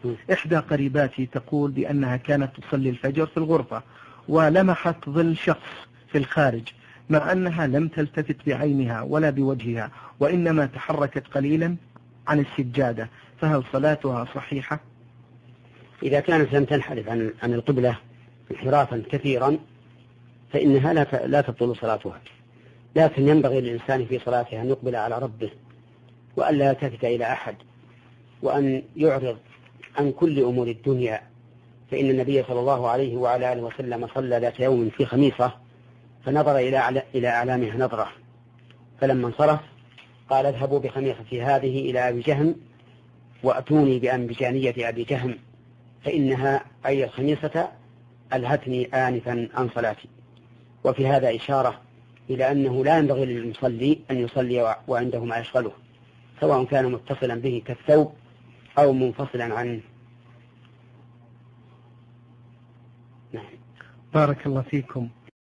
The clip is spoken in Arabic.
إحدى قريباتي تقول بأنها كانت تصلي الفجر في الغرفة ولمحت ظل شخص في الخارج، مع أنها لم تلتفت بعينها ولا بوجهها، وإنما تحركت قليلا عن السجادة، فهل صلاتها صحيحة؟ إذا كانت لم تنحرف عن القبلة انحرافا كثيرا فإنها لا تبطل صلاتها، لكن ينبغي للإنسان في صلاته أن يقبل على ربه وأن لا يلتفت إلى أحد، وأن يعرض عن كل أمور الدنيا. فإن النبي صلى الله عليه وعلى آله وسلم صلى ذات يوم في خميصة فنظر إلى أعلامها نظرة، فلما انصرف قال اذهبوا بخميصتي هذه إلى أبي جهم وأتوني بأنبجانية أبي جهم فإنها أي الخميصة ألهتني آنفا عن صلاتي. وفي هذا إشارة إلى أنه لا ينبغي للمصلي أن يصلي وعنده ما يشغله، سواء كان متصلا به كالثوب أو منفصلا عنه. بارك الله فيكم.